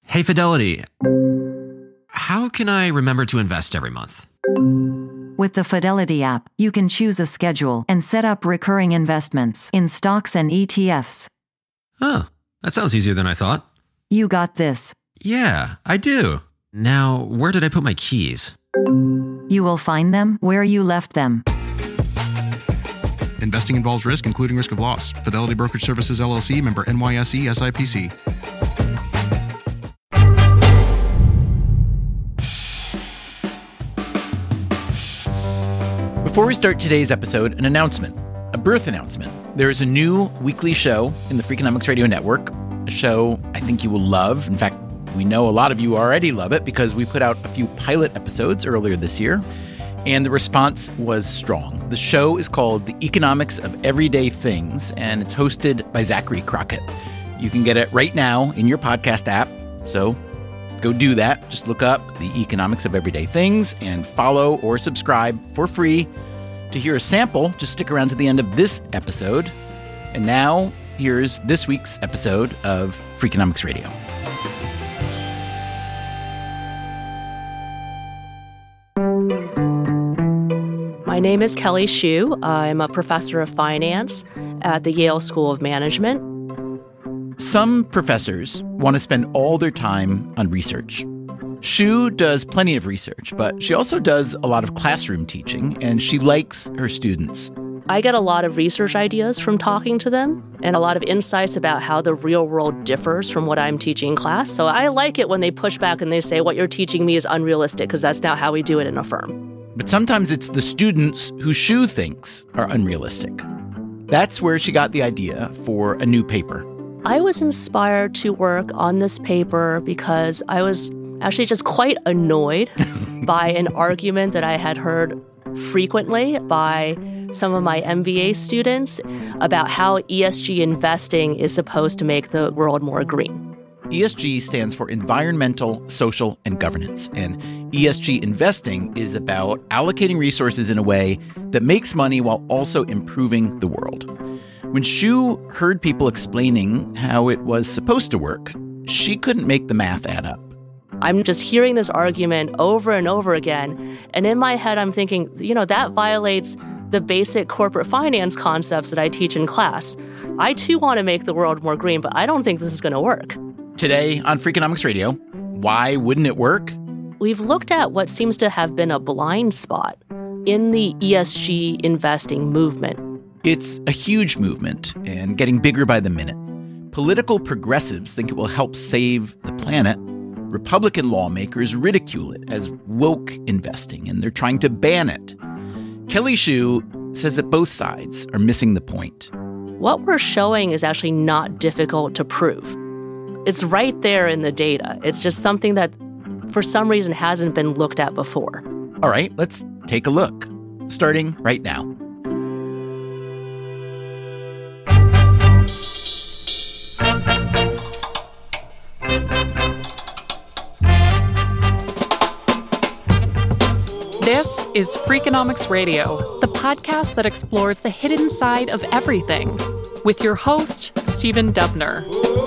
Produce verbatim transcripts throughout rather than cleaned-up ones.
Hey, Fidelity. How can I remember to invest every month? With the Fidelity app, you can choose a schedule and set up recurring investments in stocks and E T Fs. Oh, that sounds easier than I thought. You got this. Yeah, I do. Now, where did I put my keys? You will find them where you left them. Investing involves risk, including risk of loss. Fidelity Brokerage Services, L L C, member N Y S E, S I P C. Before we start today's episode, an announcement, a birth announcement. There is a new weekly show in the Freakonomics Radio Network, a show I think you will love. In fact, we know a lot of you already love it because we put out a few pilot episodes earlier this year, and the response was strong. The show is called The Economics of Everyday Things, and it's hosted by Zachary Crockett. You can get it right now in your podcast app, so go do that. Just look up The Economics of Everyday Things and follow or subscribe for free. To hear a sample, just stick around to the end of this episode. And now, here's this week's episode of Freakonomics Radio. My name is Kelly Hsu. I'm a professor of finance at the Yale School of Management. Some professors want to spend all their time on research. Hsu does plenty of research, but she also does a lot of classroom teaching, and she likes her students. I get a lot of research ideas from talking to them and a lot of insights about how the real world differs from what I'm teaching in class. So I like it when they push back and they say, what you're teaching me is unrealistic, because that's not how we do it in a firm. But sometimes it's the students who Hsu thinks are unrealistic. That's where she got the idea for a new paper. I was inspired to work on this paper because I was actually just quite annoyed by an argument that I had heard frequently by some of my M B A students about how E S G investing is supposed to make the world more green. E S G stands for Environmental, Social, and Governance, and E S G investing is about allocating resources in a way that makes money while also improving the world. When Hsu heard people explaining how it was supposed to work, she couldn't make the math add up. I'm just hearing this argument over and over again, and in my head I'm thinking, you know, that violates the basic corporate finance concepts that I teach in class. I too want to make the world more green, but I don't think this is going to work. Today on Freakonomics Radio, why wouldn't it work? We've looked at what seems to have been a blind spot in the E S G investing movement. It's a huge movement and getting bigger by the minute. Political progressives think it will help save the planet. Republican lawmakers ridicule it as woke investing, and they're trying to ban it. Kelly Hsu says that both sides are missing the point. What we're showing is actually not difficult to prove. It's right there in the data. It's just something that, for some reason, hasn't been looked at before. All right, let's take a look, starting right now. This is Freakonomics Radio, the podcast that explores the hidden side of everything, with your host, Stephen Dubner.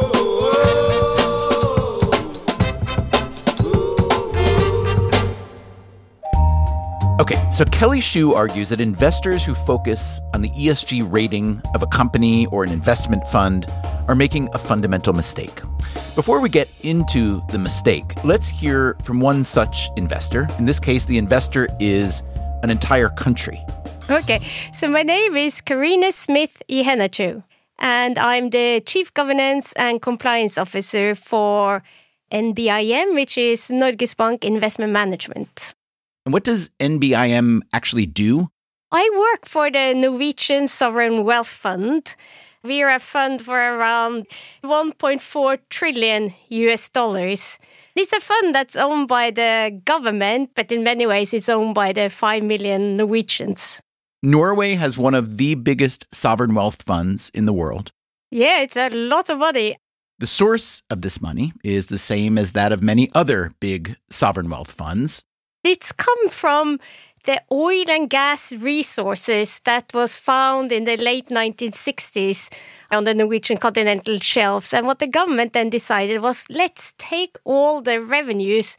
Okay, so Kelly Hsu argues that investors who focus on the E S G rating of a company or an investment fund are making a fundamental mistake. Before we get into the mistake, let's hear from one such investor. In this case, the investor is an entire country. Okay, so my name is Karina Smith Iheanacho, and I'm the Chief Governance and Compliance Officer for N B I M, which is Norges Bank Investment Management. And what does N B I M actually do? I work for the Norwegian Sovereign Wealth Fund. We are a fund for around one point four trillion U S dollars. It's a fund that's owned by the government, but in many ways it's owned by the five million Norwegians. Norway has one of the biggest sovereign wealth funds in the world. Yeah, it's a lot of money. The source of this money is the same as that of many other big sovereign wealth funds. It's come from the oil and gas resources that was found in the late nineteen sixties on the Norwegian continental shelves. And what the government then decided was, let's take all the revenues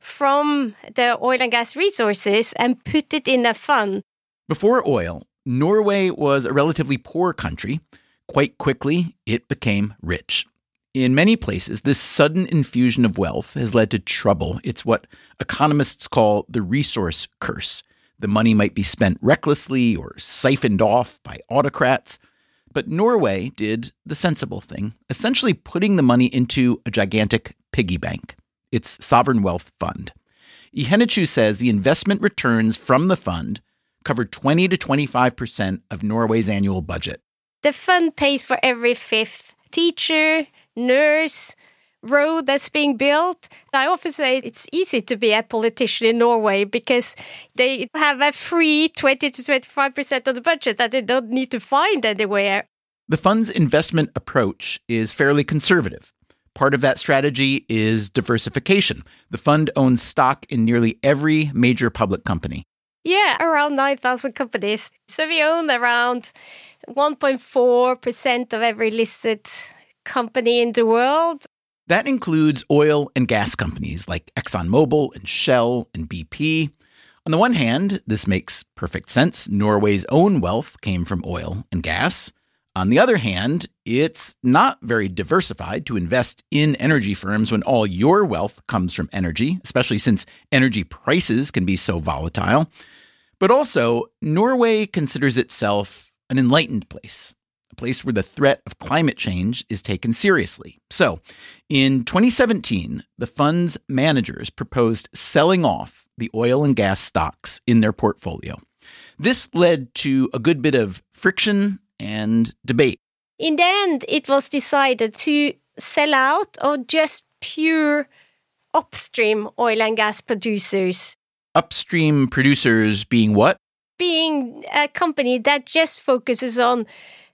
from the oil and gas resources and put it in a fund. Before oil, Norway was a relatively poor country. Quite quickly, it became rich. In many places, this sudden infusion of wealth has led to trouble. It's what economists call the resource curse. The money might be spent recklessly or siphoned off by autocrats. But Norway did the sensible thing, essentially putting the money into a gigantic piggy bank, its sovereign wealth fund. Ihenichu says the investment returns from the fund covered twenty to twenty-five percent of Norway's annual budget. The fund pays for every fifth teacher, nurse, road that's being built. I often say it's easy to be a politician in Norway because they have a free twenty to twenty-five percent of the budget that they don't need to find anywhere. The fund's investment approach is fairly conservative. Part of that strategy is diversification. The fund owns stock in nearly every major public company. Yeah, around nine thousand companies. So we own around one point four percent of every listed company in the world. That includes oil and gas companies like ExxonMobil and Shell and B P. On the one hand, this makes perfect sense. Norway's own wealth came from oil and gas. On the other hand, it's not very diversified to invest in energy firms when all your wealth comes from energy, especially since energy prices can be so volatile. But also, Norway considers itself an enlightened place, a place where the threat of climate change is taken seriously. So, in twenty seventeen, the fund's managers proposed selling off the oil and gas stocks in their portfolio. This led to a good bit of friction and debate. In the end, it was decided to sell out of just pure upstream oil and gas producers. Upstream producers being what? Being a company that just focuses on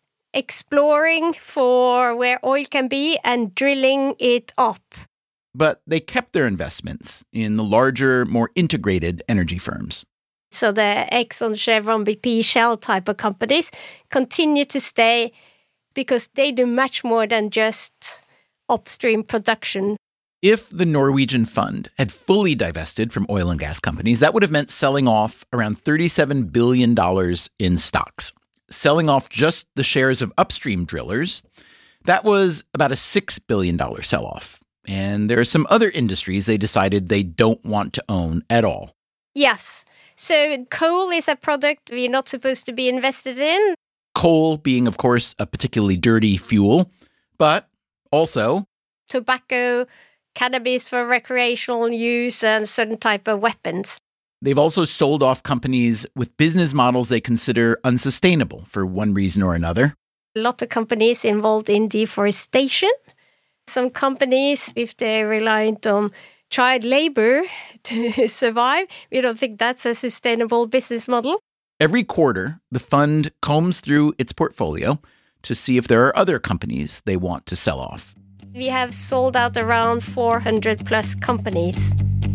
exploring for where oil can be and drilling it up. But they kept their investments in the larger, more integrated energy firms. So the Exxon, Chevron, B P, Shell type of companies continue to stay because they do much more than just upstream production. If the Norwegian fund had fully divested from oil and gas companies, that would have meant selling off around thirty-seven billion dollars in stocks. Selling off just the shares of upstream drillers, that was about a six billion dollars sell-off. And there are some other industries they decided they don't want to own at all. Yes. So coal is a product we're not supposed to be invested in. Coal being, of course, a particularly dirty fuel, but also tobacco, cannabis for recreational use, and certain type of weapons. They've also sold off companies with business models they consider unsustainable for one reason or another. A lot of companies involved in deforestation. Some companies, if they're reliant on child labor to survive, we don't think that's a sustainable business model. Every quarter, the fund combs through its portfolio to see if there are other companies they want to sell off. We have sold out around four hundred plus companies.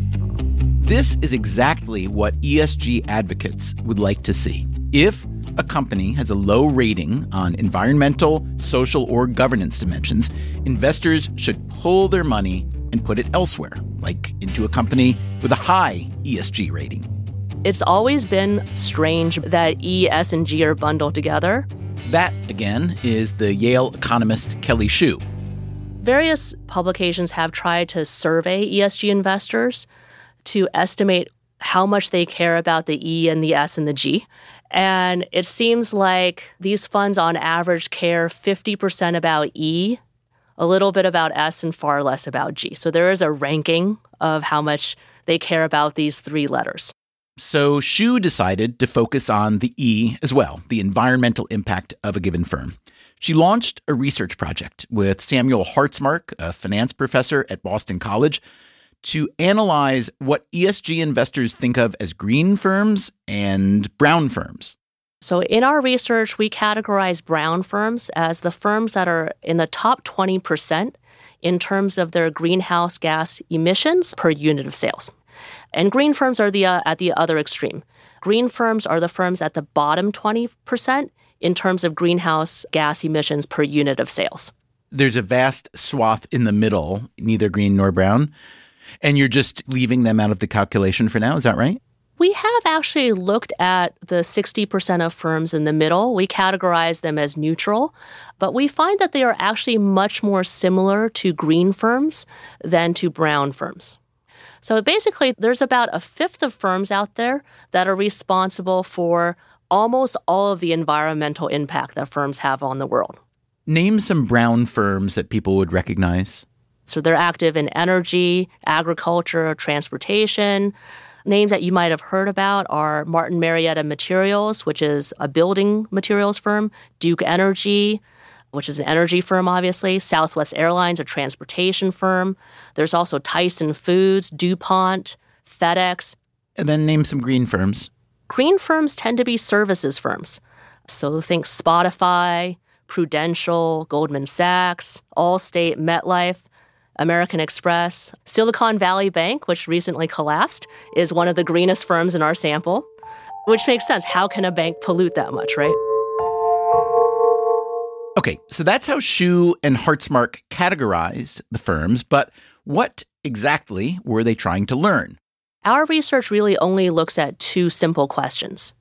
This is exactly what E S G advocates would like to see. If a company has a low rating on environmental, social, or governance dimensions, investors should pull their money and put it elsewhere, like into a company with a high E S G rating. It's always been strange that E, S, and G are bundled together. That, again, is the Yale economist Kelly Shue. Various publications have tried to survey E S G investors to estimate how much they care about the E and the S and the G. And it seems like these funds on average care fifty percent about E, a little bit about S, and far less about G. So there is a ranking of how much they care about these three letters. So Shue decided to focus on the E as well, the environmental impact of a given firm. She launched a research project with Samuel Hartzmark, a finance professor at Boston College, to analyze what E S G investors think of as green firms and brown firms. So in our research, we categorize brown firms as the firms that are in the top twenty percent in terms of their greenhouse gas emissions per unit of sales. And green firms are the uh, at the other extreme. Green firms are the firms at the bottom twenty percent in terms of greenhouse gas emissions per unit of sales. There's a vast swath in the middle, neither green nor brown, and you're just leaving them out of the calculation for now. Is that right? We have actually looked at the sixty percent of firms in the middle. We categorize them as neutral, but we find that they are actually much more similar to green firms than to brown firms. So basically, there's about a fifth of firms out there that are responsible for almost all of the environmental impact that firms have on the world. Name some brown firms that people would recognize. So they're active in energy, agriculture, transportation. Names that you might have heard about are Martin Marietta Materials, which is a building materials firm, Duke Energy, which is an energy firm, obviously, Southwest Airlines, a transportation firm. There's also Tyson Foods, DuPont, FedEx. And then name some green firms. Green firms tend to be services firms. So think Spotify, Prudential, Goldman Sachs, Allstate, MetLife, American Express. Silicon Valley Bank, which recently collapsed, is one of the greenest firms in our sample, which makes sense. How can a bank pollute that much, right? Okay, so that's how Shu and Hartzmark categorized the firms, but what exactly were they trying to learn? Our research really only looks at two simple questions.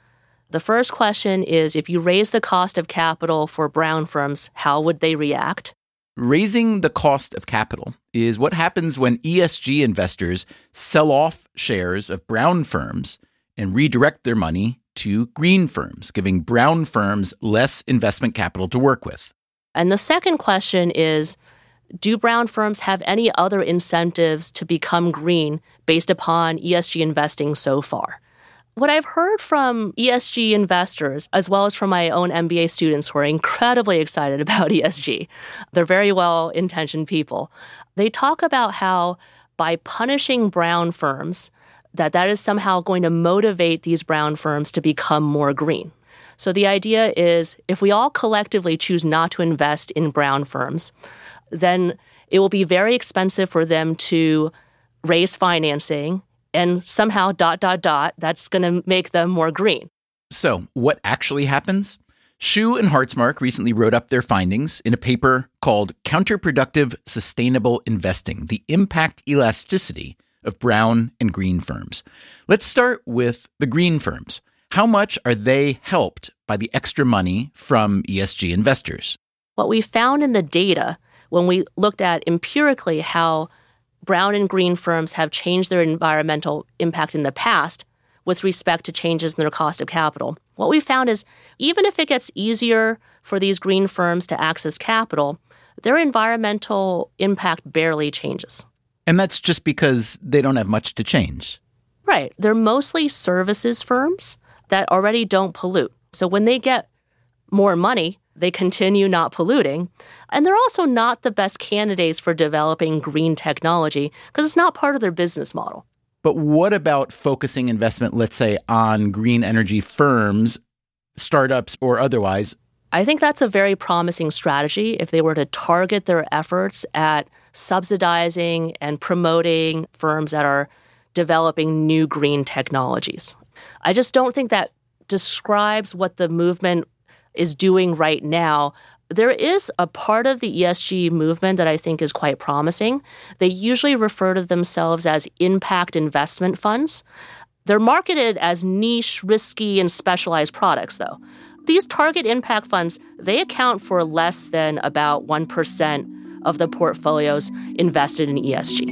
The first question is, if you raise the cost of capital for brown firms, how would they react? Raising the cost of capital is what happens when E S G investors sell off shares of brown firms and redirect their money to green firms, giving brown firms less investment capital to work with. And the second question is, do brown firms have any other incentives to become green based upon E S G investing so far? What I've heard from E S G investors, as well as from my own M B A students who are incredibly excited about E S G, they're very well-intentioned people. They talk about how by punishing brown firms, that that is somehow going to motivate these brown firms to become more green. So the idea is if we all collectively choose not to invest in brown firms, then it will be very expensive for them to raise financing and somehow dot, dot, dot, that's going to make them more green. So what actually happens? Shu and Hartzmark recently wrote up their findings in a paper called Counterproductive Sustainable Investing, the Impact Elasticity of Brown and Green Firms. Let's start with the green firms. How much are they helped by the extra money from E S G investors? What we found in the data when we looked at empirically how brown and green firms have changed their environmental impact in the past with respect to changes in their cost of capital, what we found is even if it gets easier for these green firms to access capital, their environmental impact barely changes. And that's just because they don't have much to change. Right. They're mostly services firms that already don't pollute. So when they get more money, they continue not polluting. And they're also not the best candidates for developing green technology because it's not part of their business model. But what about focusing investment, let's say, on green energy firms, startups or otherwise? I think that's a very promising strategy if they were to target their efforts at subsidizing and promoting firms that are developing new green technologies. I just don't think that describes what the movement is doing right now. There is a part of the E S G movement that I think is quite promising. They usually refer to themselves as impact investment funds. They're marketed as niche, risky, and specialized products, though. These target impact funds, they account for less than about one percent of the portfolios invested in E S G.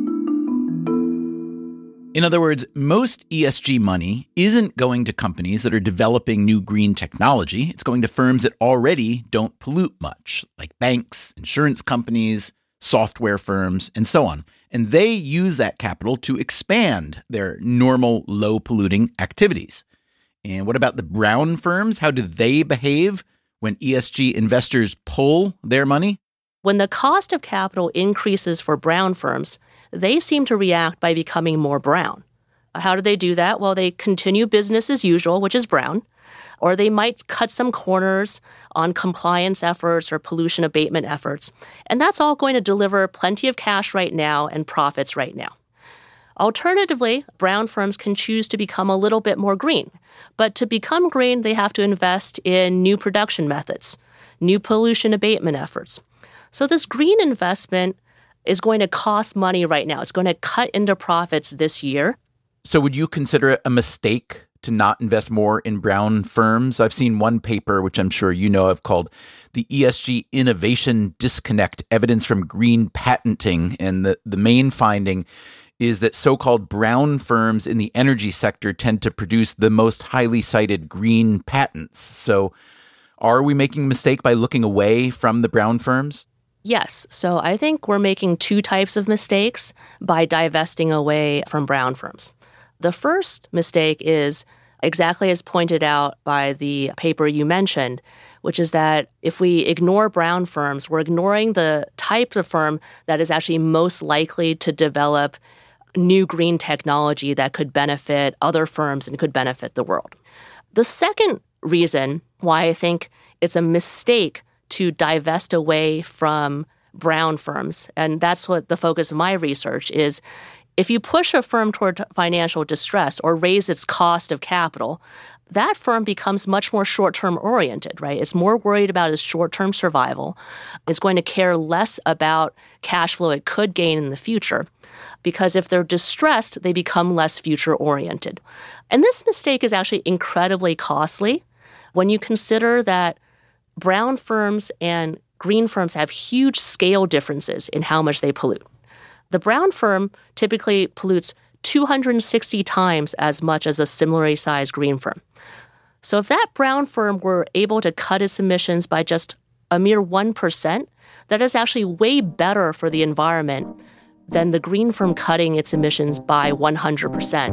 In other words, most E S G money isn't going to companies that are developing new green technology. It's going to firms that already don't pollute much, like banks, insurance companies, software firms, and so on. And they use that capital to expand their normal low-polluting activities. And what about the brown firms? How do they behave when E S G investors pull their money? When the cost of capital increases for brown firms, they seem to react by becoming more brown. How do they do that? Well, they continue business as usual, which is brown, or they might cut some corners on compliance efforts or pollution abatement efforts. And that's all going to deliver plenty of cash right now and profits right now. Alternatively, brown firms can choose to become a little bit more green. But to become green, they have to invest in new production methods, new pollution abatement efforts. So this green investment is going to cost money right now. It's going to cut into profits this year. So would you consider it a mistake to not invest more in brown firms? I've seen one paper, which I'm sure you know of, called the E S G Innovation Disconnect, Evidence from Green Patenting. And the, the main finding is that so-called brown firms in the energy sector tend to produce the most highly cited green patents. So are we making a mistake by looking away from the brown firms? Yes. So I think we're making two types of mistakes by divesting away from brown firms. The first mistake is exactly as pointed out by the paper you mentioned, which is that if we ignore brown firms, we're ignoring the type of firm that is actually most likely to develop new green technology that could benefit other firms and could benefit the world. The second reason why I think it's a mistake to divest away from brown firms, and that's what the focus of my research is, if you push a firm toward financial distress or raise its cost of capital, that firm becomes much more short-term oriented, right? It's more worried about its short-term survival. It's going to care less about cash flow it could gain in the future, because if they're distressed, they become less future-oriented. And this mistake is actually incredibly costly when you consider that brown firms and green firms have huge scale differences in how much they pollute. The brown firm typically pollutes two hundred sixty times as much as a similarly sized green firm. So if that brown firm were able to cut its emissions by just a mere one percent, that is actually way better for the environment than the green firm cutting its emissions by one hundred percent.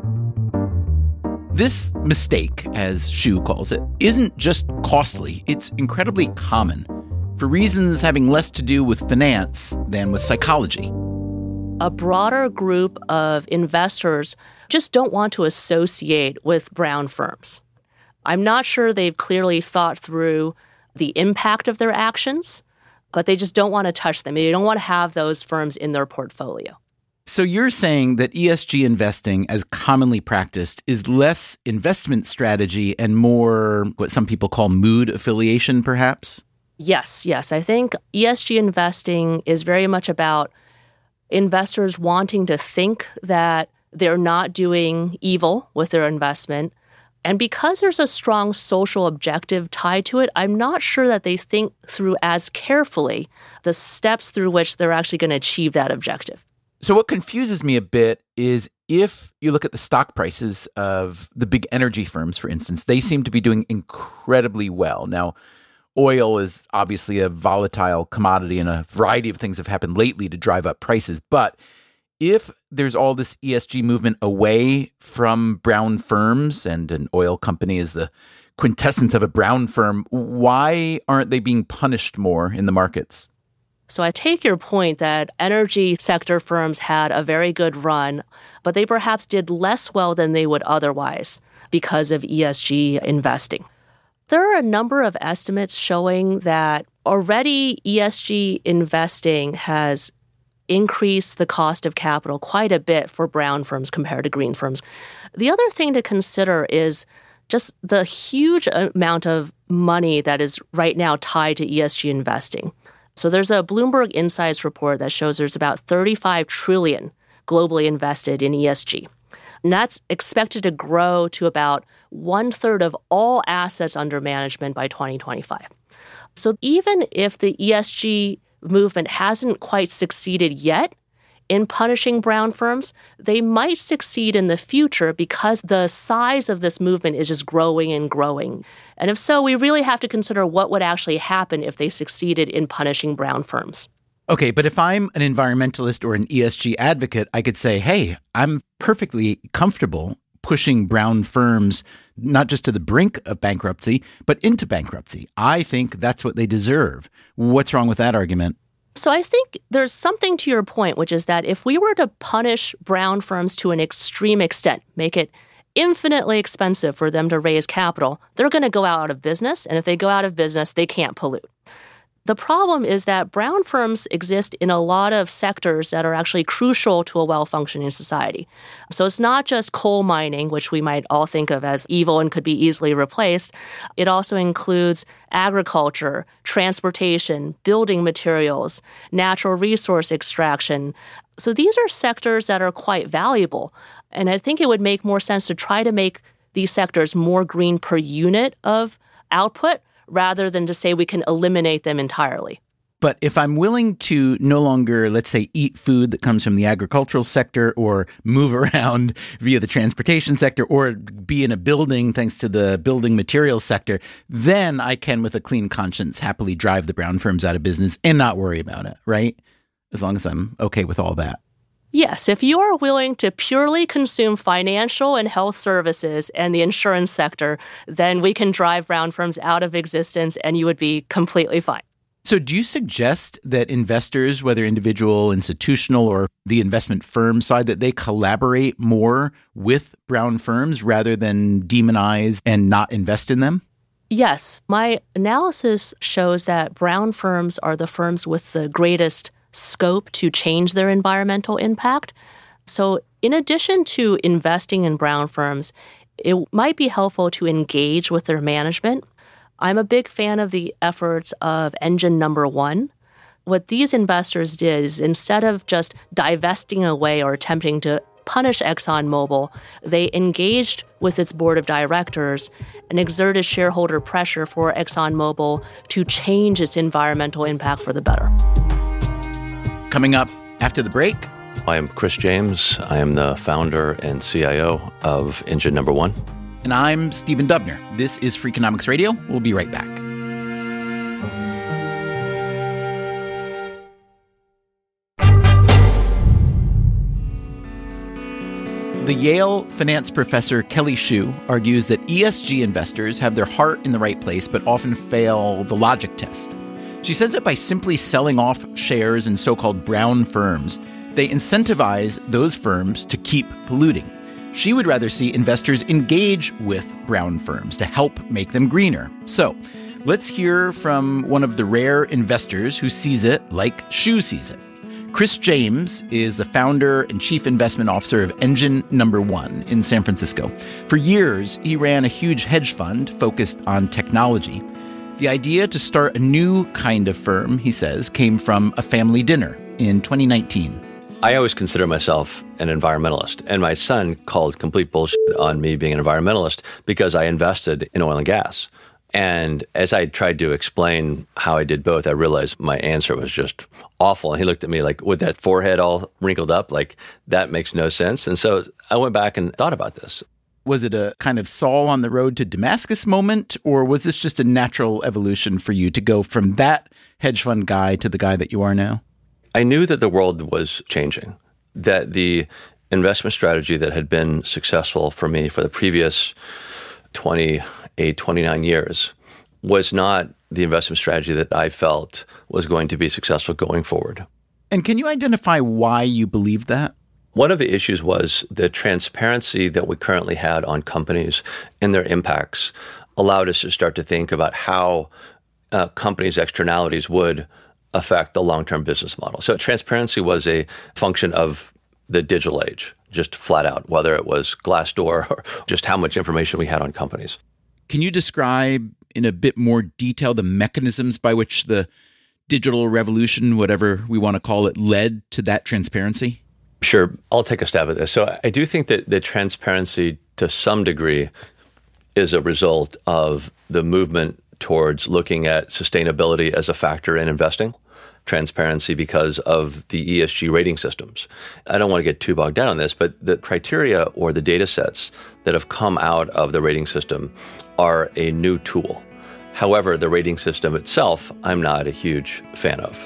This mistake, as Xu calls it, isn't just costly, it's incredibly common, for reasons having less to do with finance than with psychology. A broader group of investors just don't want to associate with brown firms. I'm not sure they've clearly thought through the impact of their actions, but they just don't want to touch them. They don't want to have those firms in their portfolio. So you're saying that E S G investing, as commonly practiced, is less investment strategy and more what some people call mood affiliation, perhaps? Yes, yes. I think E S G investing is very much about investors wanting to think that they're not doing evil with their investment. And because there's a strong social objective tied to it, I'm not sure that they think through as carefully the steps through which they're actually going to achieve that objective. So what confuses me a bit is if you look at the stock prices of the big energy firms, for instance, they seem to be doing incredibly well. Now, oil is obviously a volatile commodity, and a variety of things have happened lately to drive up prices. But if there's all this E S G movement away from brown firms, and an oil company is the quintessence of a brown firm, why aren't they being punished more in the markets? So I take your point that energy sector firms had a very good run, but they perhaps did less well than they would otherwise because of E S G investing. There are a number of estimates showing that already E S G investing has increased the cost of capital quite a bit for brown firms compared to green firms. The other thing to consider is just the huge amount of money that is right now tied to E S G investing. So there's a Bloomberg Insights report that shows there's about thirty-five trillion dollars globally invested in E S G. And that's expected to grow to about one third of all assets under management by twenty twenty-five. So even if the E S G movement hasn't quite succeeded yet in punishing brown firms, they might succeed in the future because the size of this movement is just growing and growing. And if so, we really have to consider what would actually happen if they succeeded in punishing brown firms. Okay, but if I'm an environmentalist or an E S G advocate, I could say, hey, I'm perfectly comfortable pushing brown firms not just to the brink of bankruptcy, but into bankruptcy. I think that's what they deserve. What's wrong with that argument? So I think there's something to your point, which is that if we were to punish brown firms to an extreme extent, make it infinitely expensive for them to raise capital, they're going to go out of business. And if they go out of business, they can't pollute. The problem is that brown firms exist in a lot of sectors that are actually crucial to a well-functioning society. So it's not just coal mining, which we might all think of as evil and could be easily replaced. It also includes agriculture, transportation, building materials, natural resource extraction. So these are sectors that are quite valuable. And I think it would make more sense to try to make these sectors more green per unit of output rather than to say we can eliminate them entirely. But if I'm willing to no longer, let's say, eat food that comes from the agricultural sector or move around via the transportation sector or be in a building thanks to the building materials sector, then I can, with a clean conscience, happily drive the brown firms out of business and not worry about it, right? As long as I'm okay with all that. Yes, if you are willing to purely consume financial and health services and the insurance sector, then we can drive brown firms out of existence and you would be completely fine. So do you suggest that investors, whether individual, institutional, or the investment firm side, that they collaborate more with brown firms rather than demonize and not invest in them? Yes. My analysis shows that brown firms are the firms with the greatest scope to change their environmental impact. So in addition to investing in brown firms, it might be helpful to engage with their management. I'm a big fan of the efforts of Engine Number One. What these investors did is instead of just divesting away or attempting to punish ExxonMobil, they engaged with its board of directors and exerted shareholder pressure for ExxonMobil to change its environmental impact for the better. Coming up after the break. I am Chris James. I am the founder and C I O of Engine Number One. And I'm Stephen Dubner. This is Freakonomics Radio. We'll be right back. The Yale finance professor Kelly Shue argues that E S G investors have their heart in the right place but often fail the logic test. She says that by simply selling off shares in so-called brown firms, they incentivize those firms to keep polluting. She would rather see investors engage with brown firms to help make them greener. So let's hear from one of the rare investors who sees it like Shue sees it. Chris James is the founder and chief investment officer of Engine Number One in San Francisco. For years, he ran a huge hedge fund focused on technology. The idea to start a new kind of firm, he says, came from a family dinner in twenty nineteen. I always consider myself an environmentalist, and my son called complete bullshit on me being an environmentalist because I invested in oil and gas. And as I tried to explain how I did both, I realized my answer was just awful. And he looked at me like, with that forehead all wrinkled up, like, that makes no sense. And so I went back and thought about this. Was it a kind of Saul on the road to Damascus moment, or was this just a natural evolution for you to go from that hedge fund guy to the guy that you are now? I knew that the world was changing, that the investment strategy that had been successful for me for the previous twenty-eight, twenty-nine years was not the investment strategy that I felt was going to be successful going forward. And can you identify why you believed that? One of the issues was the transparency that we currently had on companies and their impacts allowed us to start to think about how uh, companies' externalities would affect the long-term business model. So transparency was a function of the digital age, just flat out, whether it was Glassdoor or just how much information we had on companies. Can you describe in a bit more detail the mechanisms by which the digital revolution, whatever we want to call it, led to that transparency? Sure. I'll take a stab at this. So I do think that the transparency to some degree is a result of the movement towards looking at sustainability as a factor in investing. Transparency because of the E S G rating systems. I don't want to get too bogged down on this, but the criteria or the data sets that have come out of the rating system are a new tool. However, the rating system itself, I'm not a huge fan of.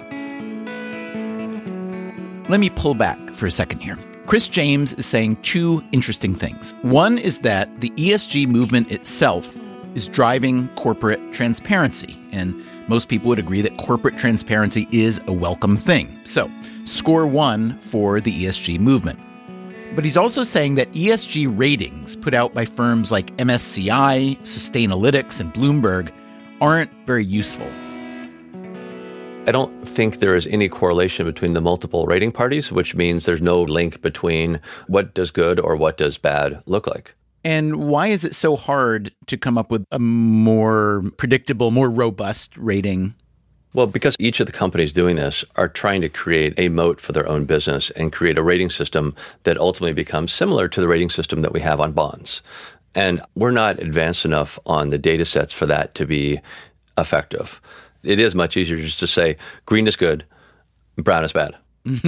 Let me pull back for a second here. Chris James is saying two interesting things. One is that the E S G movement itself is driving corporate transparency, and most people would agree that corporate transparency is a welcome thing. So, score one for the E S G movement. But he's also saying that E S G ratings put out by firms like M S C I, Sustainalytics, and Bloomberg aren't very useful. I don't think there is any correlation between the multiple rating parties, which means there's no link between what does good or what does bad look like. And why is it so hard to come up with a more predictable, more robust rating? Well, because each of the companies doing this are trying to create a moat for their own business and create a rating system that ultimately becomes similar to the rating system that we have on bonds. And we're not advanced enough on the data sets for that to be effective. It is much easier just to say green is good, brown is bad.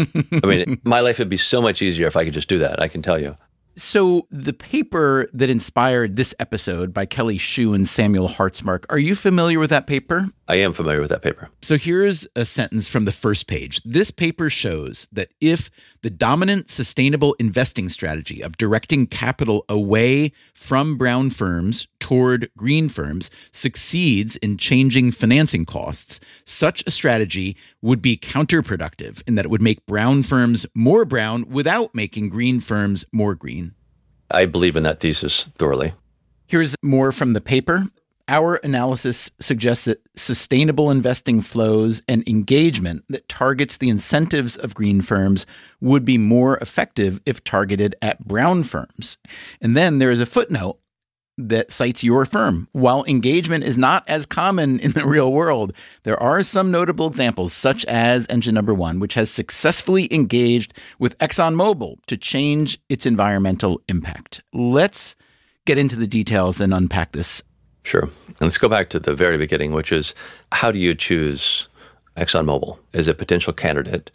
I mean, my life would be so much easier if I could just do that, I can tell you. So the paper that inspired this episode by Kelly Shue and Samuel Hartzmark, are you familiar with that paper? I am familiar with that paper. So here's a sentence from the first page. This paper shows that if the dominant sustainable investing strategy of directing capital away from brown firms toward green firms succeeds in changing financing costs, such a strategy would be counterproductive in that it would make brown firms more brown without making green firms more green. I believe in that thesis thoroughly. Here's more from the paper. Our analysis suggests that sustainable investing flows and engagement that targets the incentives of green firms would be more effective if targeted at brown firms. And then there is a footnote that cites your firm. While engagement is not as common in the real world, there are some notable examples, such as Engine Number One, which has successfully engaged with ExxonMobil to change its environmental impact. Let's get into the details and unpack this. Sure. And let's go back to the very beginning, which is how do you choose ExxonMobil as a potential candidate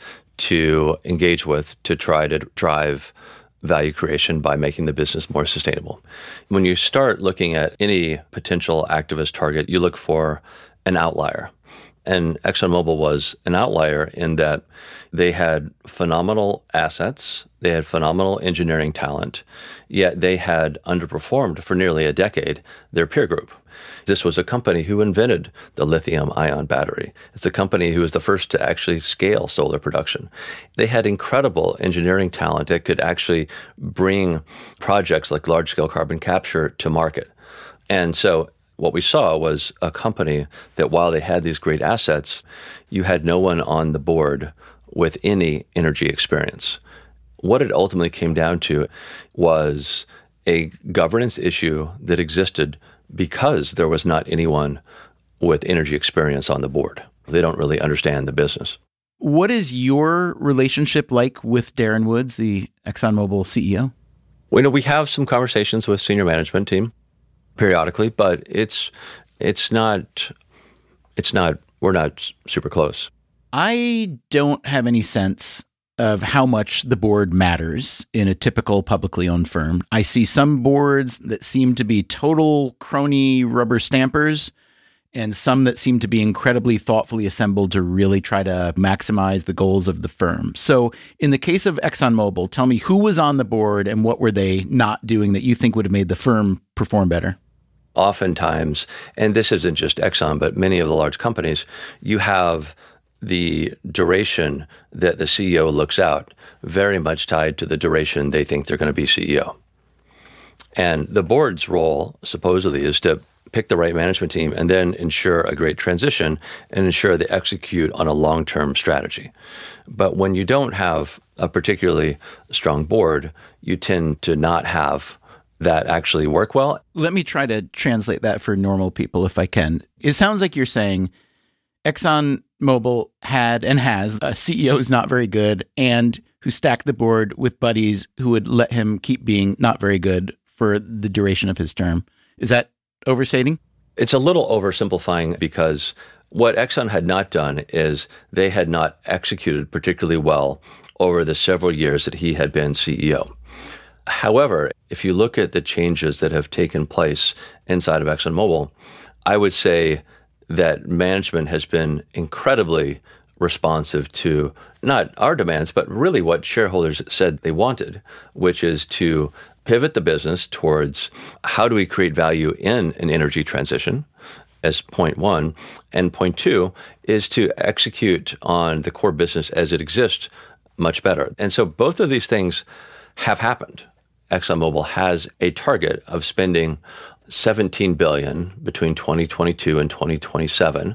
to engage with to try to drive value creation by making the business more sustainable? When you start looking at any potential activist target, you look for an outlier. And ExxonMobil was an outlier in that they had phenomenal assets, they had phenomenal engineering talent, yet they had underperformed for nearly a decade their peer group. This was a company who invented the lithium-ion battery. It's a company who was the first to actually scale solar production. They had incredible engineering talent that could actually bring projects like large-scale carbon capture to market. And so what we saw was a company that while they had these great assets, you had no one on the board with any energy experience. What it ultimately came down to was a governance issue that existed because there was not anyone with energy experience on the board. They don't really understand the business. What is your relationship like with Darren Woods, the ExxonMobil C E O? Well, you know, we have some conversations with senior management team periodically, but it's it's not it's not we're not super close. I don't have any sense of how much the board matters in a typical publicly owned firm. I see some boards that seem to be total crony rubber stampers and some that seem to be incredibly thoughtfully assembled to really try to maximize the goals of the firm. So in the case of ExxonMobil, tell me who was on the board and what were they not doing that you think would have made the firm perform better? Oftentimes, and this isn't just Exxon, but many of the large companies, you have the duration that the C E O looks out very much tied to the duration they think they're going to be C E O. And the board's role supposedly is to pick the right management team and then ensure a great transition and ensure they execute on a long-term strategy. But when you don't have a particularly strong board, you tend to not have that actually work well. Let me try to translate that for normal people if I can. It sounds like you're saying ExxonMobil had and has a C E O who's not very good and who stacked the board with buddies who would let him keep being not very good for the duration of his term. Is that overstating? It's a little oversimplifying because what Exxon had not done is they had not executed particularly well over the several years that he had been C E O. However, if you look at the changes that have taken place inside of ExxonMobil, I would say that management has been incredibly responsive to not our demands, but really what shareholders said they wanted, which is to pivot the business towards how do we create value in an energy transition as point one, and point two is to execute on the core business as it exists much better. And so both of these things have happened. ExxonMobil has a target of spending seventeen billion dollars between twenty twenty-two and twenty twenty-seven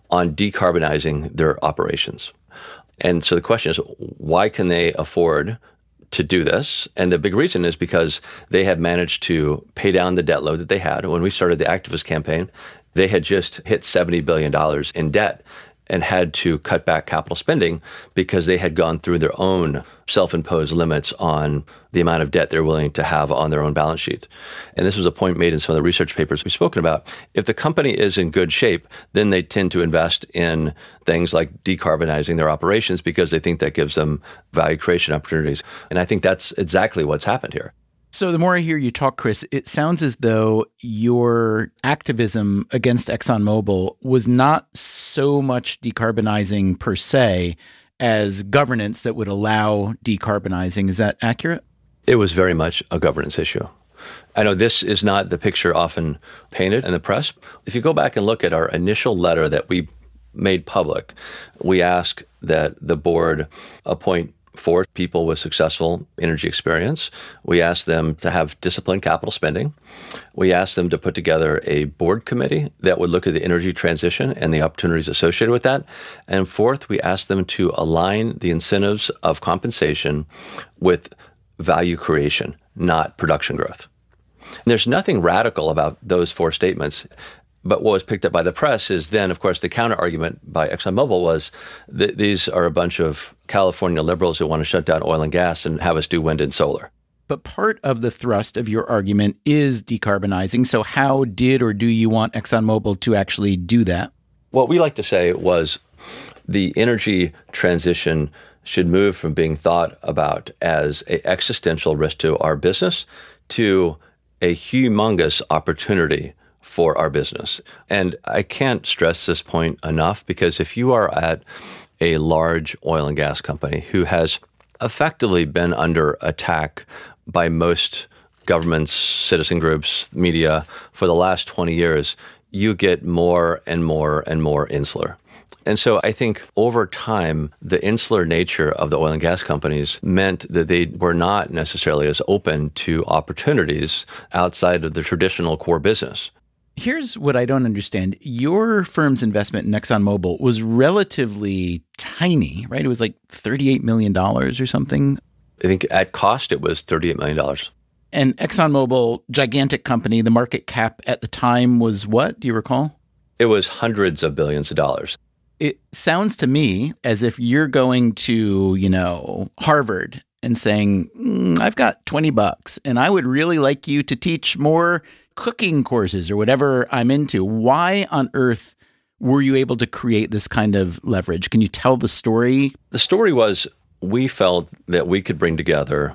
on decarbonizing their operations. And so the question is, why can they afford to do this? And the big reason is because they have managed to pay down the debt load that they had. When we started the activist campaign, they had just hit seventy billion dollars in debt and had to cut back capital spending because they had gone through their own self-imposed limits on the amount of debt they're willing to have on their own balance sheet. And this was a point made in some of the research papers we've spoken about. If the company is in good shape, then they tend to invest in things like decarbonizing their operations because they think that gives them value creation opportunities. And I think that's exactly what's happened here. So the more I hear you talk, Chris, it sounds as though your activism against ExxonMobil was not so much decarbonizing per se as governance that would allow decarbonizing. Is that accurate? It was very much a governance issue. I know this is not the picture often painted in the press. If you go back and look at our initial letter that we made public, we asked that the board appoint four people with successful energy experience. We asked them to have disciplined capital spending. We asked them to put together a board committee that would look at the energy transition and the opportunities associated with that. And fourth, we asked them to align the incentives of compensation with value creation, not production growth. And there's nothing radical about those four statements. But what was picked up by the press is then, of course, the counter argument by ExxonMobil was that these are a bunch of California liberals who want to shut down oil and gas and have us do wind and solar. But part of the thrust of your argument is decarbonizing. So how did or do you want ExxonMobil to actually do that? What we like to say was the energy transition should move from being thought about as an existential risk to our business to a humongous opportunity for our business. And I can't stress this point enough, because if you are at a large oil and gas company who has effectively been under attack by most governments, citizen groups, media for the last twenty years, you get more and more and more insular. And so I think over time, the insular nature of the oil and gas companies meant that they were not necessarily as open to opportunities outside of the traditional core business. Here's what I don't understand. Your firm's investment in ExxonMobil was relatively tiny, right? It was like thirty-eight million dollars or something. I think at cost, it was thirty-eight million dollars. And ExxonMobil, gigantic company, the market cap at the time was what? Do you recall? It was hundreds of billions of dollars. It sounds to me as if you're going to, you know, Harvard and saying, mm, I've got twenty bucks and I would really like you to teach more cooking courses or whatever I'm into. Why on earth were you able to create this kind of leverage? Can you tell the story? The story was we felt that we could bring together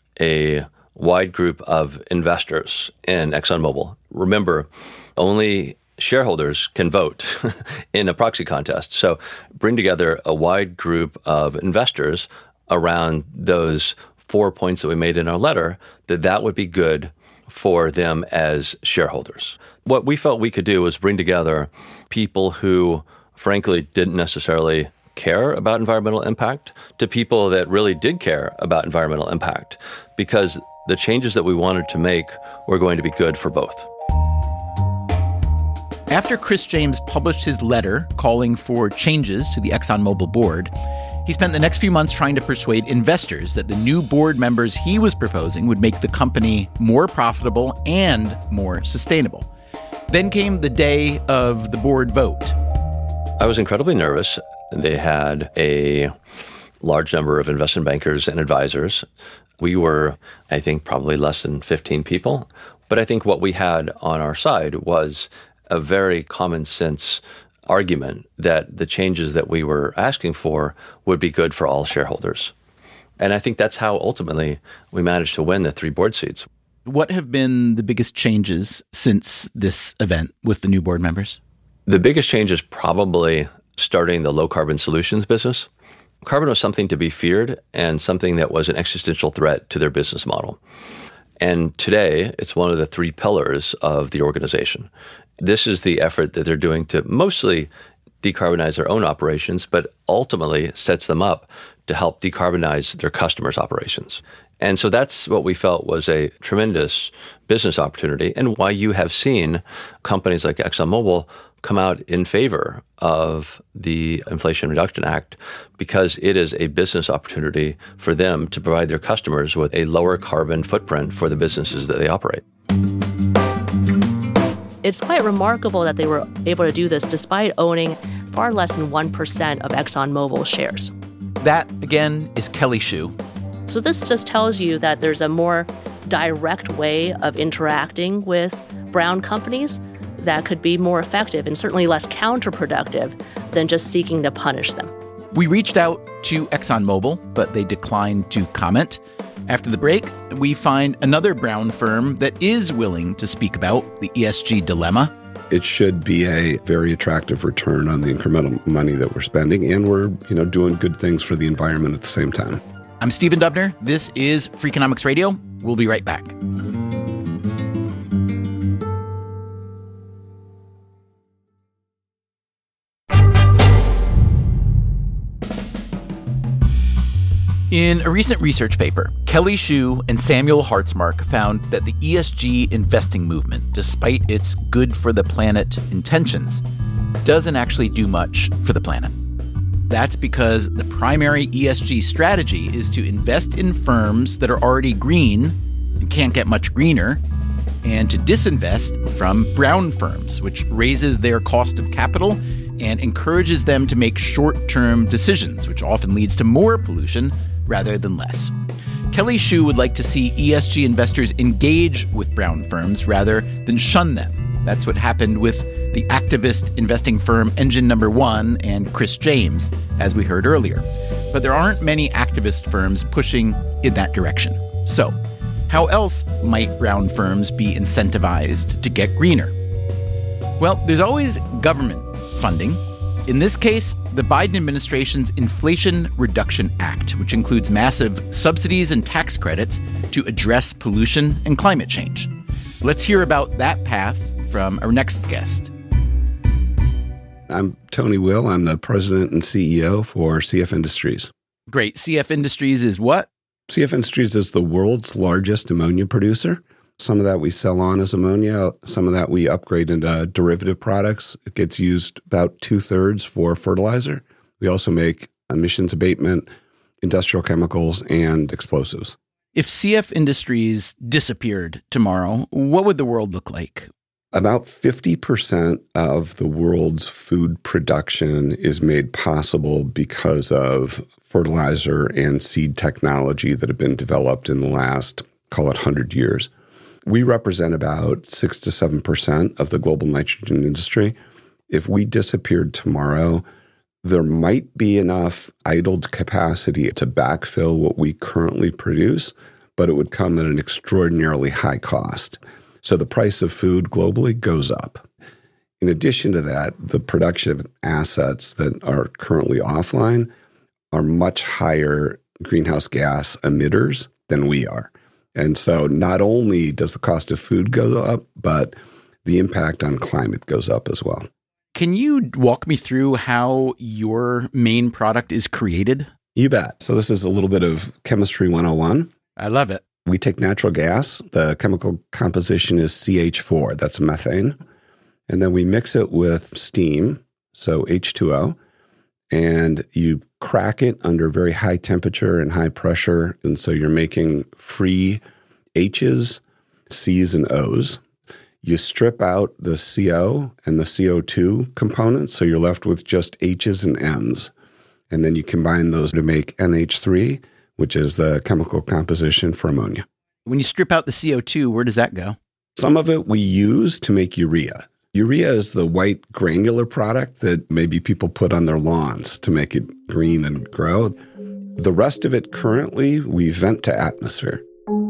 a wide group of investors in ExxonMobil. Remember, only shareholders can vote in a proxy contest. So bring together a wide group of investors around those four points that we made in our letter, that that would be good for them as shareholders. What we felt we could do was bring together people who, frankly, didn't necessarily care about environmental impact to people that really did care about environmental impact, because the changes that we wanted to make were going to be good for both. After Chris James published his letter calling for changes to the ExxonMobil board, he spent the next few months trying to persuade investors that the new board members he was proposing would make the company more profitable and more sustainable. Then came the day of the board vote. I was incredibly nervous. They had a large number of investment bankers and advisors. We were, I think, probably less than fifteen people. But I think what we had on our side was a very common sense argument that the changes that we were asking for would be good for all shareholders. And I think that's how ultimately we managed to win the three board seats. What have been the biggest changes since this event with the new board members? The biggest change is probably starting the low carbon solutions business. Carbon was something to be feared and something that was an existential threat to their business model. And today, it's one of the three pillars of the organization. This is the effort that they're doing to mostly decarbonize their own operations, but ultimately sets them up to help decarbonize their customers' operations. And so that's what we felt was a tremendous business opportunity, and why you have seen companies like ExxonMobil come out in favor of the Inflation Reduction Act because it is a business opportunity for them to provide their customers with a lower carbon footprint for the businesses that they operate. It's quite remarkable that they were able to do this despite owning far less than one percent of ExxonMobil shares. That, again, is Kelly Xu. So this just tells you that there's a more direct way of interacting with brown companies that could be more effective and certainly less counterproductive than just seeking to punish them. We reached out to ExxonMobil, but they declined to comment. After the break, we find another brown firm that is willing to speak about the E S G dilemma. It should be a very attractive return on the incremental money that we're spending, and we're, you know, doing good things for the environment at the same time. I'm Stephen Dubner. This is Freakonomics Radio. We'll be right back. In a recent research paper, Kelly Xu and Samuel Hartzmark found that the E S G investing movement, despite its good for the planet intentions, doesn't actually do much for the planet. That's because the primary E S G strategy is to invest in firms that are already green and can't get much greener, and to disinvest from brown firms, which raises their cost of capital and encourages them to make short-term decisions, which often leads to more pollution rather than less. Kelly Xu would like to see E S G investors engage with brown firms rather than shun them. That's what happened with the activist investing firm Engine Number One and Chris James, as we heard earlier. But there aren't many activist firms pushing in that direction. So, how else might brown firms be incentivized to get greener? Well, there's always government funding. In this case, the Biden administration's Inflation Reduction Act, which includes massive subsidies and tax credits to address pollution and climate change. Let's hear about that path from our next guest. I'm Tony Will. I'm the president and C E O for C F Industries. Great. C F Industries is what? C F Industries is the world's largest ammonia producer. Some of that we sell on as ammonia. Some of that we upgrade into derivative products. It gets used about two-thirds for fertilizer. We also make emissions abatement, industrial chemicals, and explosives. If C F Industries disappeared tomorrow, what would the world look like? About fifty percent of the world's food production is made possible because of fertilizer and seed technology that have been developed in the last, call it, one hundred years. We represent about six to seven percent of the global nitrogen industry. If we disappeared tomorrow, there might be enough idled capacity to backfill what we currently produce, but it would come at an extraordinarily high cost. So the price of food globally goes up. In addition to that, the production assets that are currently offline are much higher greenhouse gas emitters than we are. And so not only does the cost of food go up, but the impact on climate goes up as well. Can you walk me through how your main product is created? You bet. So this is a little bit of Chemistry one oh one. I love it. We take natural gas. The chemical composition is C H four. That's methane. And then we mix it with steam, so H two O. And you crack it under very high temperature and high pressure. And so you're making free H's, C's, and O's. You strip out the C O and the C O two components, so you're left with just H's and N's. And then you combine those to make N H three, which is the chemical composition for ammonia. When you strip out the C O two, where does that go? Some of it we use to make urea. Urea is the white granular product that maybe people put on their lawns to make it green and grow. The rest of it currently we vent to atmosphere.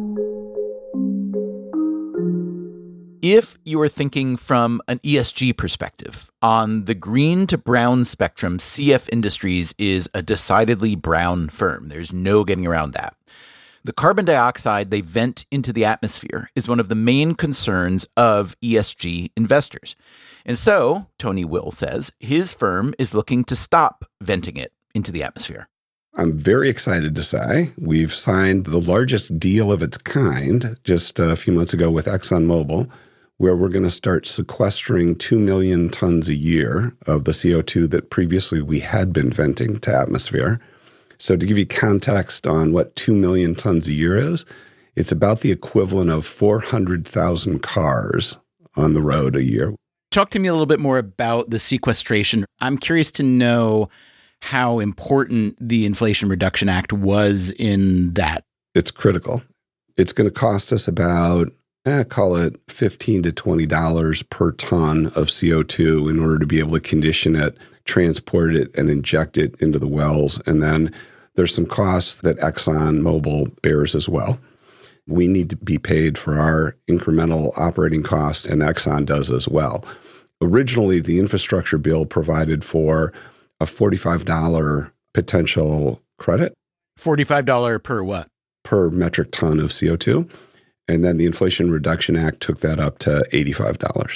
If you are thinking from an E S G perspective, on the green to brown spectrum, C F Industries is a decidedly brown firm. There's no getting around that. The carbon dioxide they vent into the atmosphere is one of the main concerns of E S G investors. And so, Tony Will says, his firm is looking to stop venting it into the atmosphere. I'm very excited to say we've signed the largest deal of its kind just a few months ago with ExxonMobil, where we're going to start sequestering two million tons a year of the C O two that previously we had been venting to atmosphere. So to give you context on what two million tons a year is, it's about the equivalent of four hundred thousand cars on the road a year. Talk to me a little bit more about the sequestration. I'm curious to know how important the Inflation Reduction Act was in that. It's critical. It's going to cost us about, eh, call it fifteen to twenty dollars per ton of C O two in order to be able to condition it, transport it, and inject it into the wells. And then there's some costs that ExxonMobil bears as well. We need to be paid for our incremental operating costs, and Exxon does as well. Originally, the infrastructure bill provided for a forty-five dollars potential credit. forty-five dollars per what? Per metric ton of C O two. And then the Inflation Reduction Act took that up to eighty-five dollars.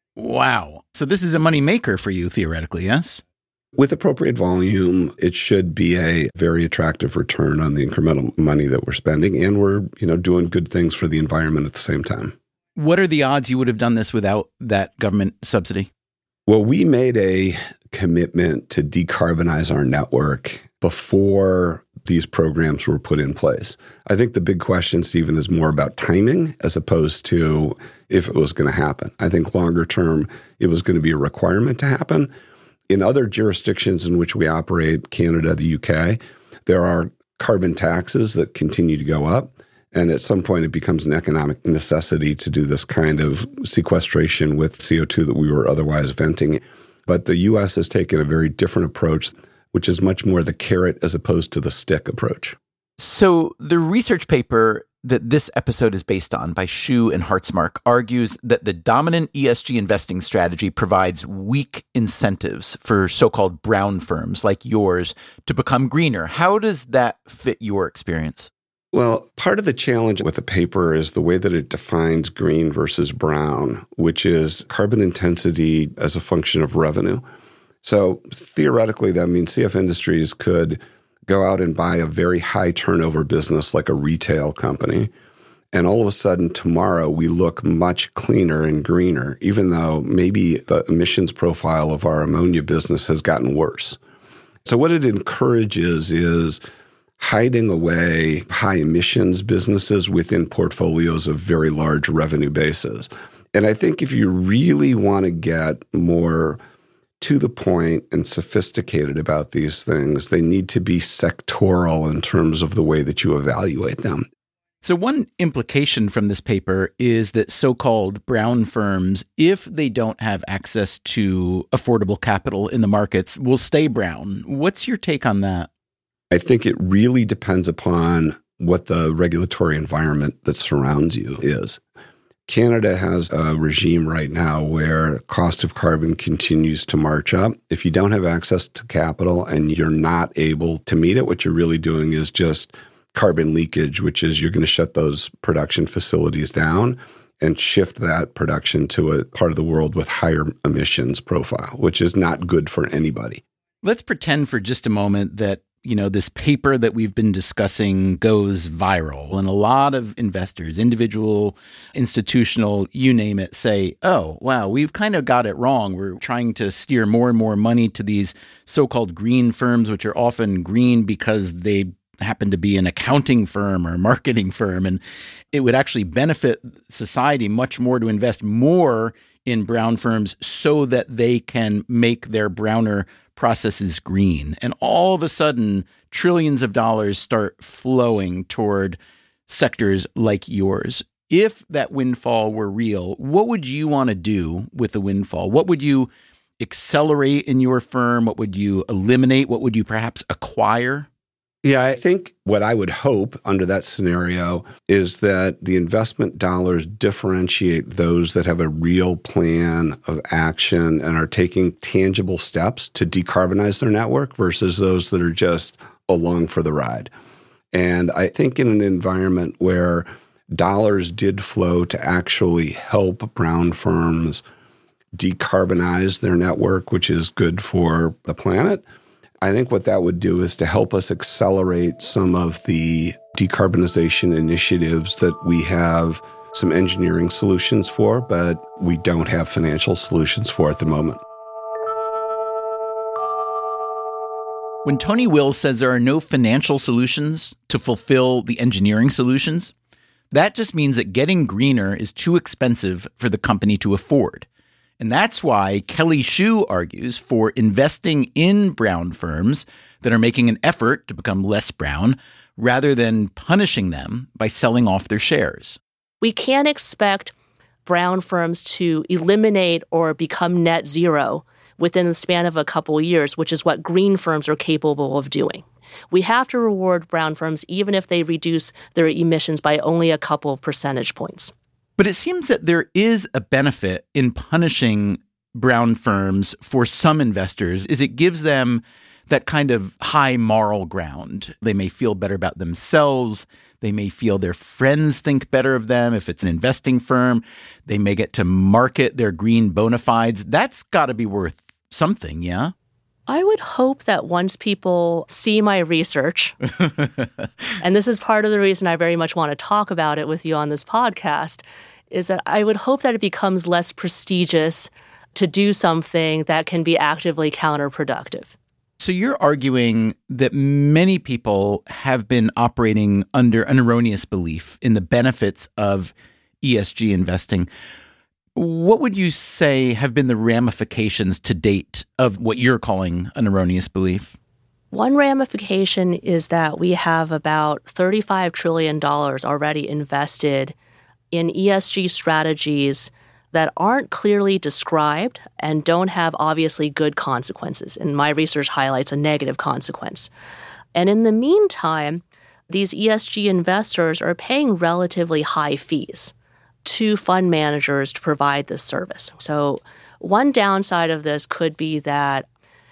Wow. So this is a money maker for you, theoretically, yes? With appropriate volume, it should be a very attractive return on the incremental money that we're spending, and we're, you know, doing good things for the environment at the same time. What are the odds you would have done this without that government subsidy? Well, we made a commitment to decarbonize our network before these programs were put in place. I think the big question, Stephen, is more about timing as opposed to if it was going to happen. I think longer term, it was going to be a requirement to happen. In other jurisdictions in which we operate, Canada, the U K, there are carbon taxes that continue to go up. And at some point, it becomes an economic necessity to do this kind of sequestration with C O two that we were otherwise venting. But the U S has taken a very different approach, which is much more the carrot as opposed to the stick approach. So the research paper that this episode is based on by Shu and Hartzmark argues that the dominant E S G investing strategy provides weak incentives for so-called brown firms like yours to become greener. How does that fit your experience? Well, part of the challenge with the paper is the way that it defines green versus brown, which is carbon intensity as a function of revenue. So theoretically, that means C F Industries could go out and buy a very high turnover business like a retail company, and all of a sudden tomorrow we look much cleaner and greener, even though maybe the emissions profile of our ammonia business has gotten worse. So what it encourages is hiding away high emissions businesses within portfolios of very large revenue bases. And I think if you really want to get more to the point and sophisticated about these things, they need to be sectoral in terms of the way that you evaluate them. So one implication from this paper is that so-called brown firms, if they don't have access to affordable capital in the markets, will stay brown. What's your take on that? I think it really depends upon what the regulatory environment that surrounds you is. Canada has a regime right now where cost of carbon continues to march up. If you don't have access to capital and you're not able to meet it, what you're really doing is just carbon leakage, which is you're going to shut those production facilities down and shift that production to a part of the world with higher emissions profile, which is not good for anybody. Let's pretend for just a moment that you know, this paper that we've been discussing goes viral, and a lot of investors, individual, institutional, you name it, say, oh, wow, we've kind of got it wrong. We're trying to steer more and more money to these so-called green firms, which are often green because they happen to be an accounting firm or a marketing firm. And it would actually benefit society much more to invest more in brown firms so that they can make their browner processes green. And all of a sudden, trillions of dollars start flowing toward sectors like yours. If that windfall were real, what would you want to do with the windfall? What would you accelerate in your firm? What would you eliminate? What would you perhaps acquire? Yeah, I think what I would hope under that scenario is that the investment dollars differentiate those that have a real plan of action and are taking tangible steps to decarbonize their network versus those that are just along for the ride. And I think in an environment where dollars did flow to actually help brown firms decarbonize their network, which is good for the planet, I think what that would do is to help us accelerate some of the decarbonization initiatives that we have some engineering solutions for, but we don't have financial solutions for at the moment. When Tony Will says there are no financial solutions to fulfill the engineering solutions, that just means that getting greener is too expensive for the company to afford. And that's why Kelly Shue argues for investing in brown firms that are making an effort to become less brown, rather than punishing them by selling off their shares. We can't expect brown firms to eliminate or become net zero within the span of a couple of years, which is what green firms are capable of doing. We have to reward brown firms even if they reduce their emissions by only a couple of percentage points. But it seems that there is a benefit in punishing brown firms for some investors, is it gives them that kind of high moral ground. They may feel better about themselves. They may feel their friends think better of them. If it's an investing firm, they may get to market their green bona fides. That's got to be worth something, yeah? I would hope that once people see my research, and this is part of the reason I very much want to talk about it with you on this podcast, is that I would hope that it becomes less prestigious to do something that can be actively counterproductive. So you're arguing that many people have been operating under an erroneous belief in the benefits of E S G investing. What would you say have been the ramifications to date of what you're calling an erroneous belief? One ramification is that we have about thirty-five trillion dollars already invested in E S G strategies that aren't clearly described and don't have obviously good consequences. And my research highlights a negative consequence. And in the meantime, these E S G investors are paying relatively high fees to fund managers to provide this service. So one downside of this could be that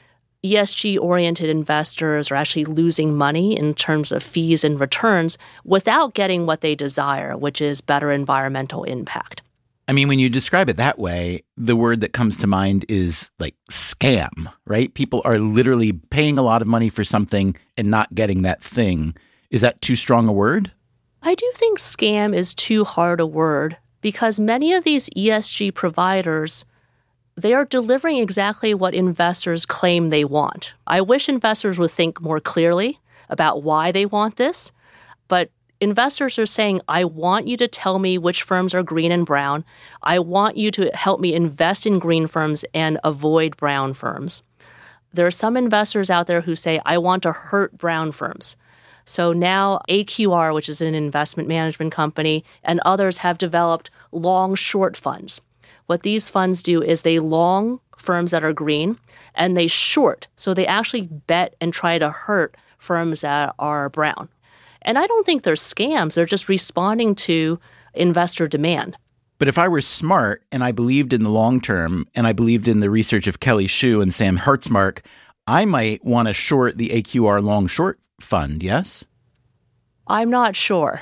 E S G-oriented investors are actually losing money in terms of fees and returns without getting what they desire, which is better environmental impact. I mean, when you describe it that way, the word that comes to mind is like scam, right? People are literally paying a lot of money for something and not getting that thing. Is that too strong a word? I do think scam is too hard a word because many of these E S G providers, they are delivering exactly what investors claim they want. I wish investors would think more clearly about why they want this, but investors are saying, I want you to tell me which firms are green and brown. I want you to help me invest in green firms and avoid brown firms. There are some investors out there who say, I want to hurt brown firms. So now A Q R, which is an investment management company, and others have developed long-short funds. What these funds do is they long firms that are green and they short. So they actually bet and try to hurt firms that are brown. And I don't think they're scams. They're just responding to investor demand. But if I were smart and I believed in the long term and I believed in the research of Kelly Shue and Sam Hartzmark, I might want to short the A Q R long short fund, yes? I'm not sure.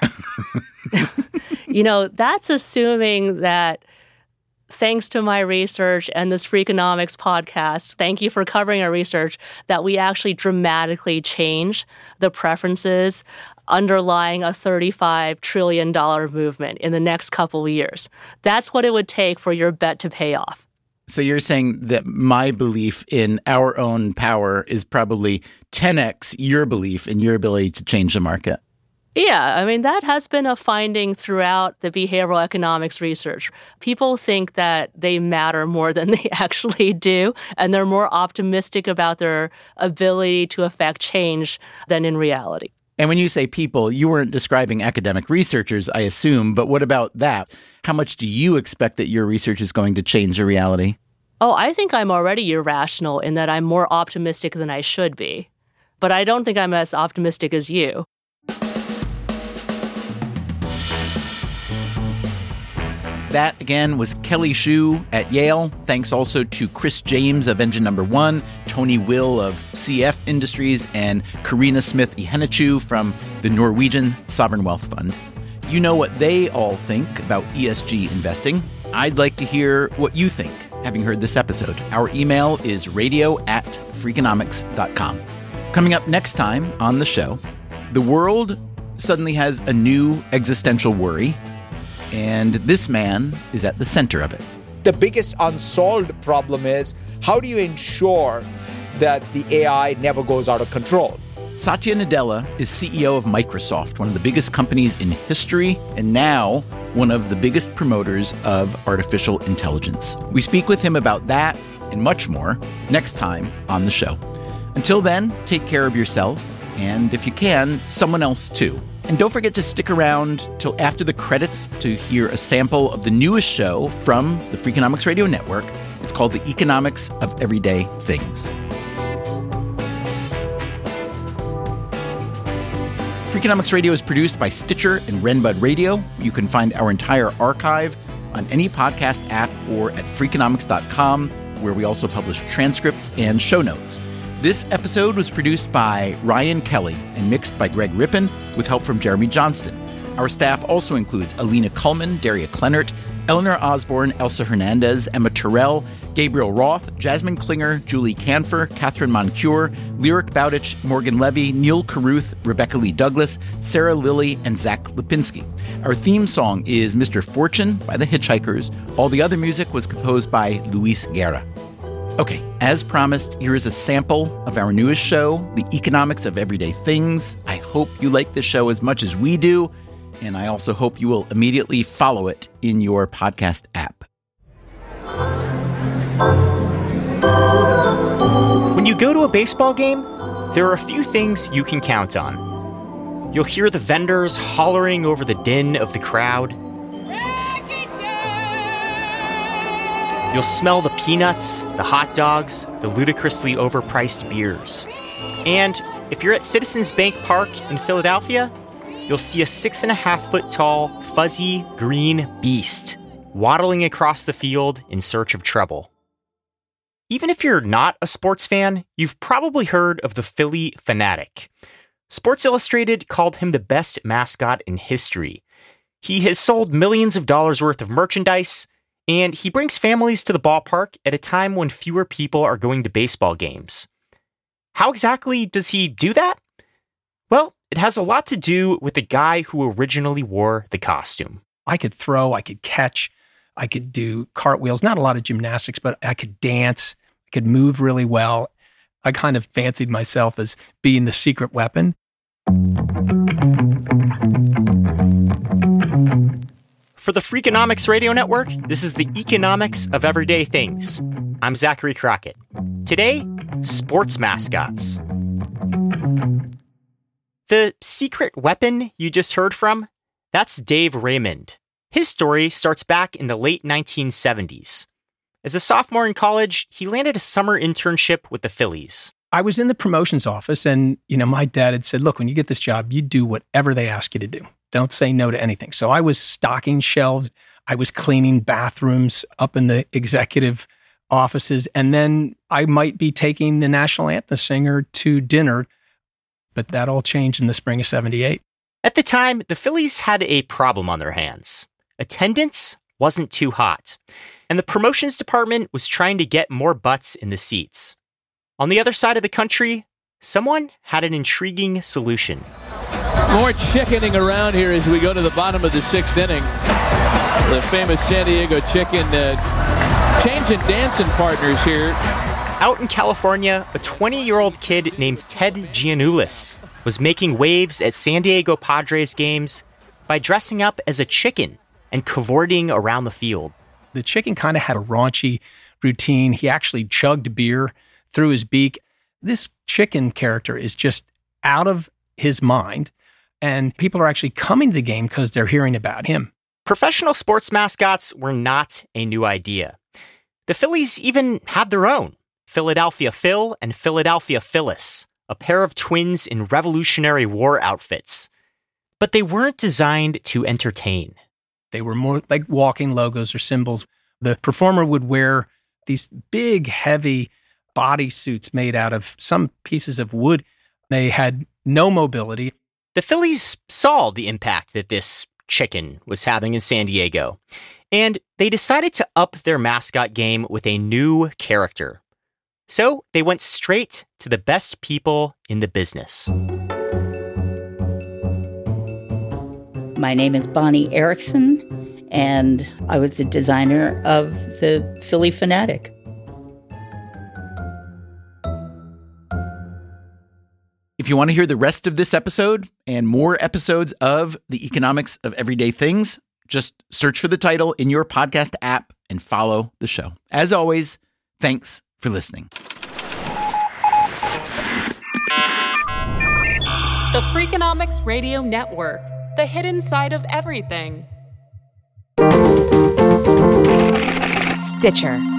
You know, that's assuming that thanks to my research and this Freakonomics podcast, thank you for covering our research, that we actually dramatically change the preferences underlying a thirty-five trillion dollars movement in the next couple of years. That's what it would take for your bet to pay off. So you're saying that my belief in our own power is probably ten x your belief in your ability to change the market. Yeah, I mean, that has been a finding throughout the behavioral economics research. People think that they matter more than they actually do, and they're more optimistic about their ability to affect change than in reality. And when you say people, you weren't describing academic researchers, I assume, but what about that? How much do you expect that your research is going to change the reality? Oh, I think I'm already irrational in that I'm more optimistic than I should be. But I don't think I'm as optimistic as you. That, again, was Kelly Shue at Yale. Thanks also to Chris James of Engine Number One, Tony Will of C F Industries, and Karina Smith-Ihenichu from the Norwegian Sovereign Wealth Fund. You know what they all think about E S G investing. I'd like to hear what you think, having heard this episode. Our email is radio at freakonomics dot com. Coming up next time on the show, the world suddenly has a new existential worry. And this man is at the center of it. The biggest unsolved problem is, how do you ensure that the A I never goes out of control? Satya Nadella is C E O of Microsoft, one of the biggest companies in history, and now one of the biggest promoters of artificial intelligence. We speak with him about that and much more next time on the show. Until then, take care of yourself, and if you can, someone else too. And don't forget to stick around till after the credits to hear a sample of the newest show from the Freakonomics Radio Network. It's called The Economics of Everyday Things. Freakonomics Radio is produced by Stitcher and Renbud Radio. You can find our entire archive on any podcast app or at freakonomics dot com, where we also publish transcripts and show notes. This episode was produced by Ryan Kelly and mixed by Greg Rippin with help from Jeremy Johnston. Our staff also includes Alina Kuhlman, Daria Kleinert, Eleanor Osborne, Elsa Hernandez, Emma Terrell, Gabriel Roth, Jasmine Klinger, Julie Canfer, Catherine Moncure, Lyric Bowditch, Morgan Levy, Neil Carruth, Rebecca Lee Douglas, Sarah Lilly, and Zach Lipinski. Our theme song is Mister Fortune by the Hitchhikers. All the other music was composed by Luis Guerra. Okay, as promised, here is a sample of our newest show, The Economics of Everyday Things. I hope you like this show as much as we do, and I also hope you will immediately follow it in your podcast app. When you go to a baseball game, there are a few things you can count on. You'll hear the vendors hollering over the din of the crowd. You'll smell the peanuts, the hot dogs, the ludicrously overpriced beers. And if you're at Citizens Bank Park in Philadelphia, you'll see a six and a half foot tall, fuzzy, green beast waddling across the field in search of trouble. Even if you're not a sports fan, you've probably heard of the Phillie Phanatic. Sports Illustrated called him the best mascot in history. He has sold millions of dollars worth of merchandise, and he brings families to the ballpark at a time when fewer people are going to baseball games. How exactly does he do that? Well, it has a lot to do with the guy who originally wore the costume. I could throw, I could catch, I could do cartwheels, not a lot of gymnastics, but I could dance, I could move really well. I kind of fancied myself as being the secret weapon. For the Freakonomics Radio Network, this is the Economics of Everyday Things. I'm Zachary Crockett. Today, sports mascots. The secret weapon you just heard from, that's Dave Raymond. His story starts back in the late nineteen seventies. As a sophomore in college, he landed a summer internship with the Phillies. I was in the promotions office, and you know, my dad had said, look, when you get this job, you do whatever they ask you to do. Don't say no to anything. So I was stocking shelves. I was cleaning bathrooms up in the executive offices. And then I might be taking the national anthem singer to dinner. But that all changed in the spring of seventy-eight. At the time, the Phillies had a problem on their hands. Attendance wasn't too hot. And the promotions department was trying to get more butts in the seats. On the other side of the country, someone had an intriguing solution. More chickening around here as we go to the bottom of the sixth inning. The famous San Diego chicken uh, changing dancing partners here. Out in California, a twenty-year-old kid named Ted Giannoulis was making waves at San Diego Padres games by dressing up as a chicken and cavorting around the field. The chicken kind of had a raunchy routine. He actually chugged beer through his beak. This chicken character is just out of his mind. And people are actually coming to the game because they're hearing about him. Professional sports mascots were not a new idea. The Phillies even had their own, Philadelphia Phil and Philadelphia Phyllis, a pair of twins in Revolutionary War outfits. But they weren't designed to entertain. They were more like walking logos or symbols. The performer would wear these big, heavy bodysuits made out of some pieces of wood. They had no mobility. The Phillies saw the impact that this chicken was having in San Diego, and they decided to up their mascot game with a new character. So they went straight to the best people in the business. My name is Bonnie Erickson, and I was the designer of the Phillie Phanatic. If you want to hear the rest of this episode and more episodes of The Economics of Everyday Things, just search for the title in your podcast app and follow the show. As always, thanks for listening. The Freakonomics Radio Network, the hidden side of everything. Stitcher.